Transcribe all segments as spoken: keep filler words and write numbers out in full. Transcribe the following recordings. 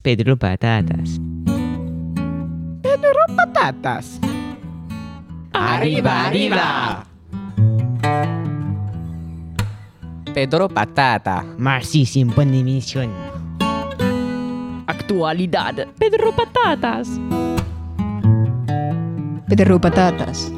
Pedro Patatas. Pedro Patatas. Arriba, arriba. Pedro Patata. Marxismo en emisión. Actualidad. Pedro Patatas. Pedro Patatas.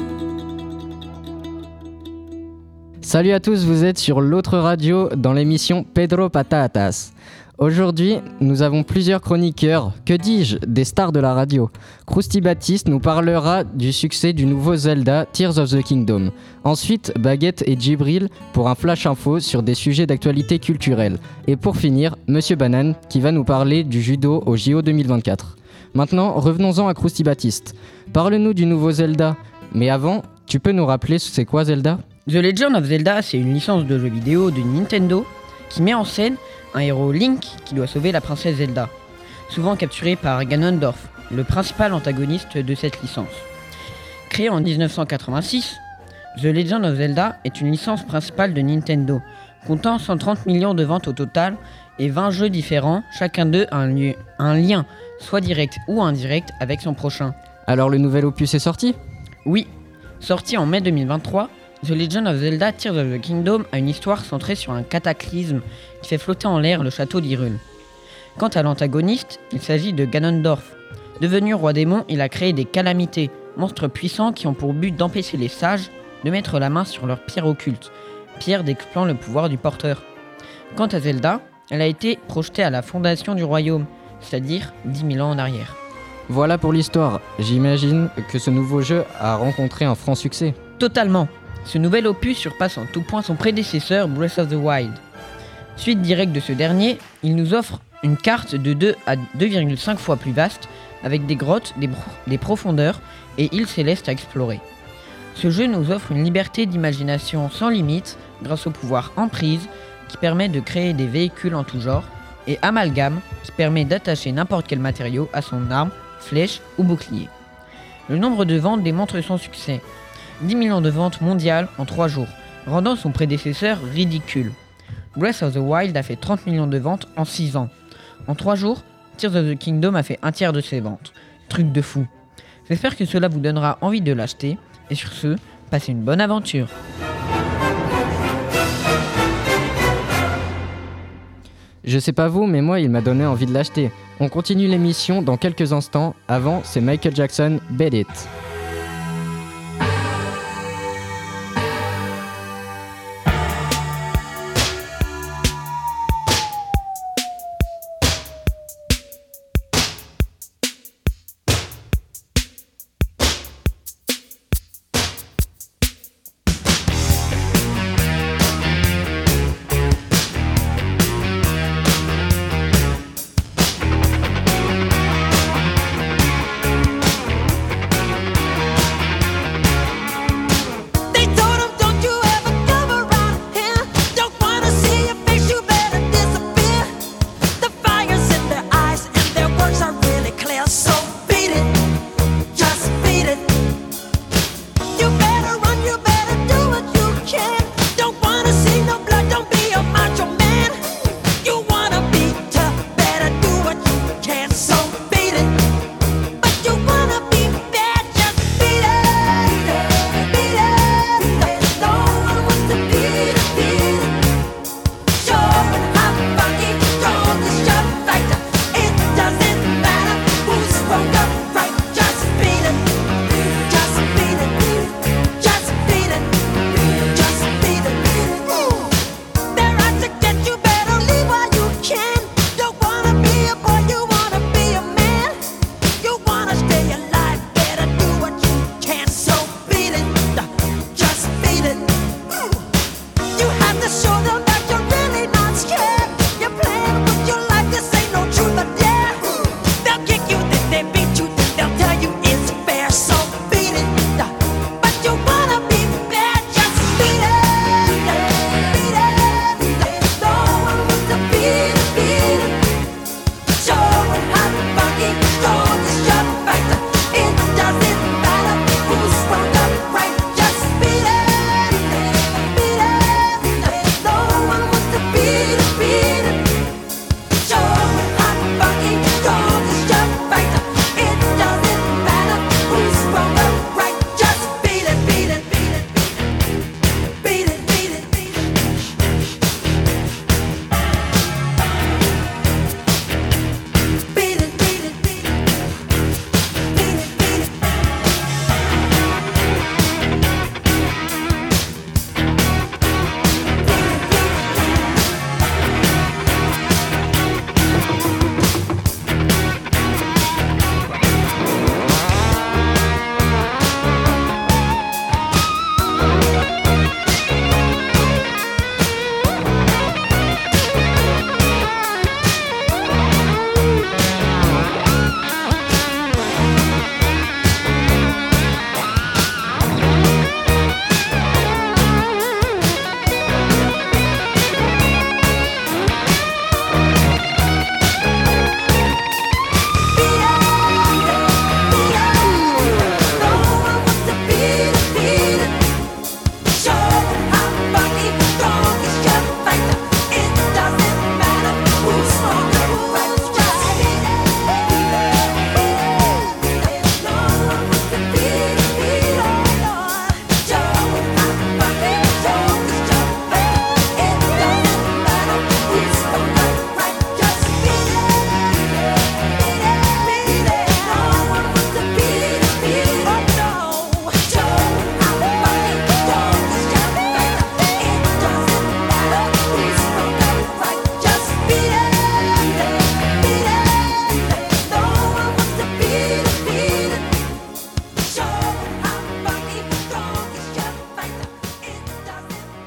Salut à tous, vous êtes sur l'autre radio dans l'émission Pedro Patatas. Aujourd'hui, nous avons plusieurs chroniqueurs, que dis-je, des stars de la radio. Krusty Baptiste nous parlera du succès du nouveau Zelda Tears of the Kingdom. Ensuite, Baguette et Djibril pour un flash info sur des sujets d'actualité culturelle. Et pour finir, Monsieur Banane qui va nous parler du judo au J O deux mille vingt-quatre. Maintenant, revenons-en à Krusty Baptiste. Parle-nous du nouveau Zelda. Mais avant, tu peux nous rappeler c'est quoi Zelda ? The Legend of Zelda, c'est une licence de jeux vidéo de Nintendo qui met en scène un héros Link qui doit sauver la princesse Zelda, souvent capturé par Ganondorf, le principal antagoniste de cette licence. Créé en dix-neuf cent quatre-vingt-six, The Legend of Zelda est une licence principale de Nintendo, comptant cent trente millions de ventes au total et vingt jeux différents, chacun d'eux a un, lieu, un lien, soit direct ou indirect, avec son prochain. Alors le nouvel opus est sorti ? Oui, sorti en mai deux mille vingt-trois, The Legend of Zelda Tears of the Kingdom a une histoire centrée sur un cataclysme qui fait flotter en l'air le château d'Hyrule. Quant à l'antagoniste, il s'agit de Ganondorf. Devenu roi démon, il a créé des calamités, monstres puissants qui ont pour but d'empêcher les sages de mettre la main sur leur pierre occulte, pierre décuplant le pouvoir du porteur. Quant à Zelda, elle a été projetée à la fondation du royaume, c'est-à-dire dix mille ans en arrière. Voilà pour l'histoire. J'imagine que ce nouveau jeu a rencontré un franc succès. Totalement. Ce nouvel opus surpasse en tout point son prédécesseur Breath of the Wild. Suite directe de ce dernier, il nous offre une carte de deux à deux virgule cinq fois plus vaste, avec des grottes, des, bro- des profondeurs et îles célestes à explorer. Ce jeu nous offre une liberté d'imagination sans limite grâce au pouvoir Emprise qui permet de créer des véhicules en tout genre et Amalgame qui permet d'attacher n'importe quel matériau à son arme, flèche ou bouclier. Le nombre de ventes démontre son succès. dix millions de ventes mondiales en trois jours, rendant son prédécesseur ridicule. Breath of the Wild a fait trente millions de ventes en six ans. En trois jours, Tears of the Kingdom a fait un tiers de ses ventes. Truc de fou. J'espère que cela vous donnera envie de l'acheter, et sur ce, passez une bonne aventure. Je sais pas vous, mais moi il m'a donné envie de l'acheter. On continue l'émission dans quelques instants. Avant, c'est Michael Jackson, Bet It.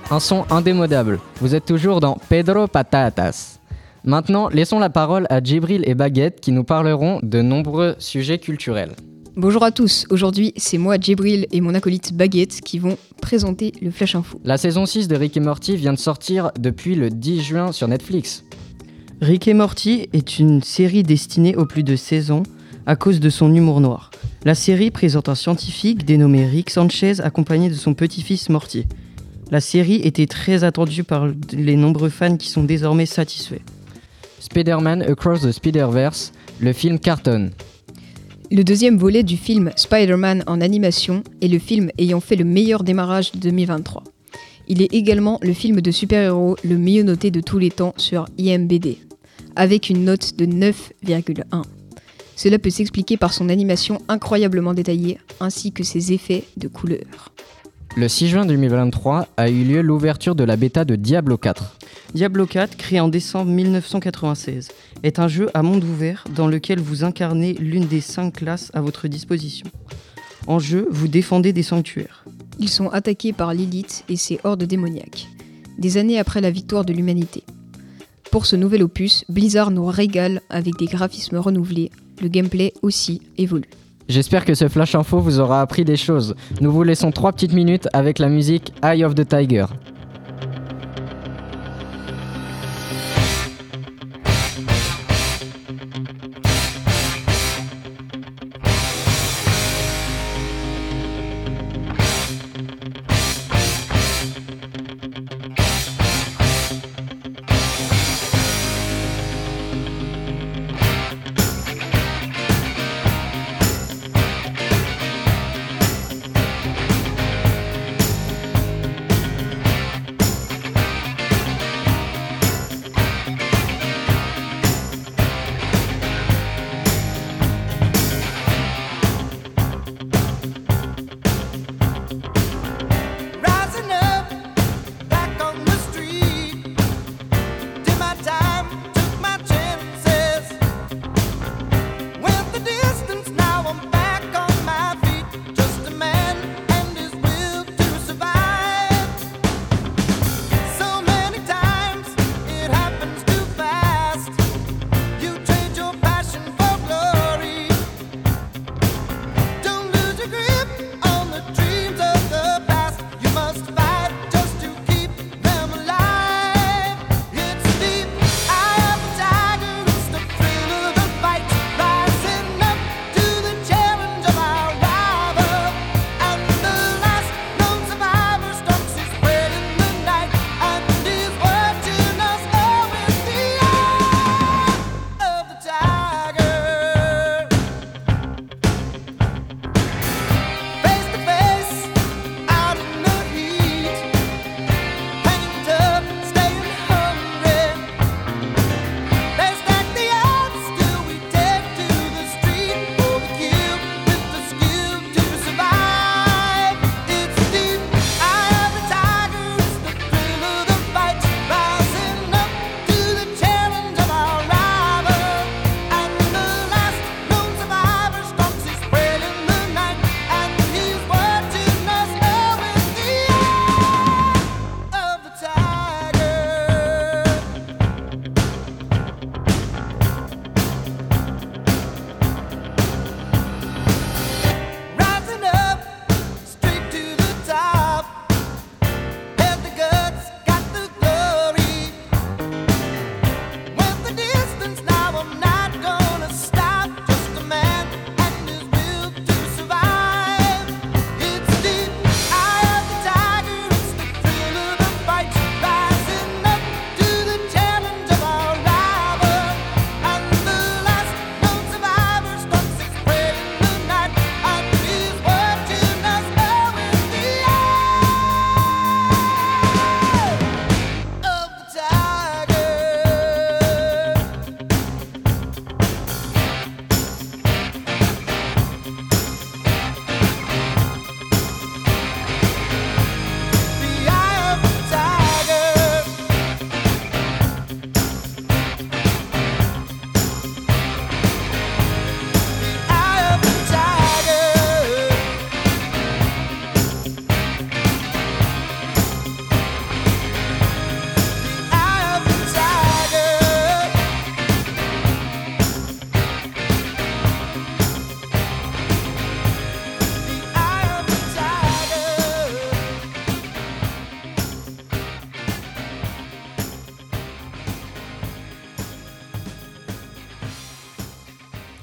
Un son indémodable. Vous êtes toujours dans Pedro Patatas. Maintenant, laissons la parole à Djibril et Baguette qui nous parleront de nombreux sujets culturels. Bonjour à tous, aujourd'hui c'est moi Djibril et mon acolyte Baguette qui vont présenter le Flash Info. La saison six de Rick et Morty vient de sortir depuis le dix juin sur Netflix. Rick et Morty est une série destinée aux plus de seize ans à cause de son humour noir. La série présente un scientifique dénommé Rick Sanchez accompagné de son petit-fils Morty. La série était très attendue par les nombreux fans qui sont désormais satisfaits. Spider-Man Across the Spider-Verse, le film cartonne. Le deuxième volet du film Spider-Man en animation est le film ayant fait le meilleur démarrage de deux mille vingt-trois. Il est également le film de super-héros le mieux noté de tous les temps sur I M D B, avec une note de neuf virgule un. Cela peut s'expliquer par son animation incroyablement détaillée, ainsi que ses effets de couleurs. Le six juin deux mille vingt-trois a eu lieu l'ouverture de la bêta de Diablo quatre. Diablo quatre, créé en décembre mille neuf cent quatre-vingt-seize, est un jeu à monde ouvert dans lequel vous incarnez l'une des cinq classes à votre disposition. En jeu, vous défendez des sanctuaires. Ils sont attaqués par Lilith et ses hordes démoniaques, des années après la victoire de l'humanité. Pour ce nouvel opus, Blizzard nous régale avec des graphismes renouvelés, le gameplay aussi évolue. J'espère que ce Flash Info vous aura appris des choses. Nous vous laissons trois petites minutes avec la musique Eye of the Tiger.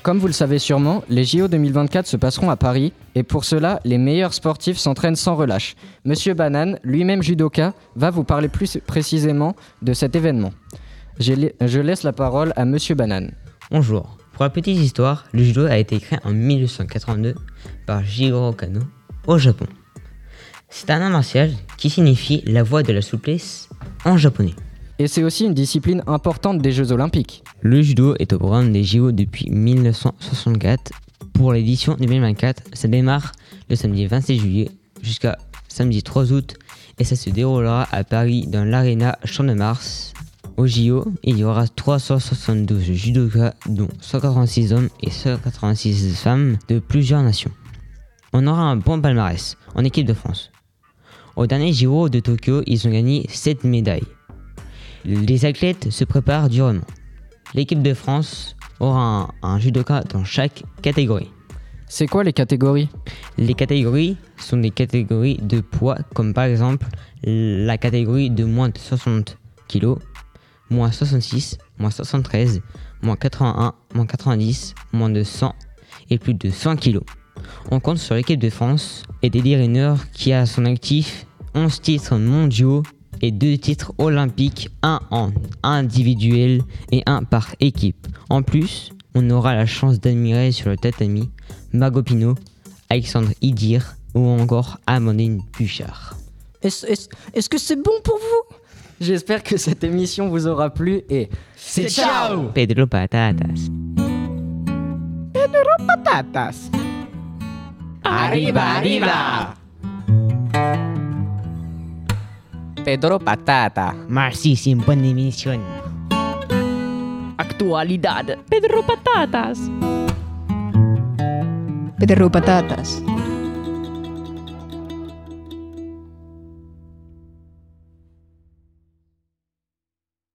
Comme vous le savez sûrement, les J O deux mille vingt-quatre se passeront à Paris et pour cela, les meilleurs sportifs s'entraînent sans relâche. Monsieur Banane, lui-même judoka, va vous parler plus précisément de cet événement. Je, la- je laisse la parole à Monsieur Banane. Bonjour. Pour la petite histoire, le judo a été créé en mille huit cent quatre-vingt-deux par Jigoro Kano au Japon. C'est un art martial qui signifie la voie de la souplesse en japonais. Et c'est aussi une discipline importante des Jeux Olympiques. Le judo est au programme des J O depuis mille neuf cent soixante-quatre. Pour l'édition deux mille vingt-quatre, ça démarre le samedi vingt-sept juillet jusqu'à samedi trois août et ça se déroulera à Paris dans l'Arena Champ de Mars. Au J O, il y aura trois cent soixante-douze judokas, dont cent quatre-vingt-six hommes et cent quatre-vingt-six femmes de plusieurs nations. On aura un bon palmarès en équipe de France. Au dernier J O de Tokyo, ils ont gagné sept médailles. Les athlètes se préparent durement. L'équipe de France aura un, un judoka dans chaque catégorie. C'est quoi les catégories ? Les catégories sont des catégories de poids, comme par exemple la catégorie de moins de soixante kilos, moins soixante-six, moins soixante-treize, moins quatre-vingt-un, moins quatre-vingt-dix, moins de cent et plus de cent kilos. On compte sur l'équipe de France et Teddy Riner qui a à son actif onze titres mondiaux et deux titres olympiques, un en individuel et un par équipe. En plus, on aura la chance d'admirer sur le tatami Margot Pinot, Alexandre Idir ou encore Amandine Bouchard. Est-ce, est-ce- est-ce que c'est bon pour vous ? J'espère que cette émission vous aura plu et c'est ciao ! Pedro Patatas. Patatas. Arriba, arriba. Pedro Patata. Merci, c'est une bonne émission. Actualidad. Pedro Patatas. Pedro Patatas.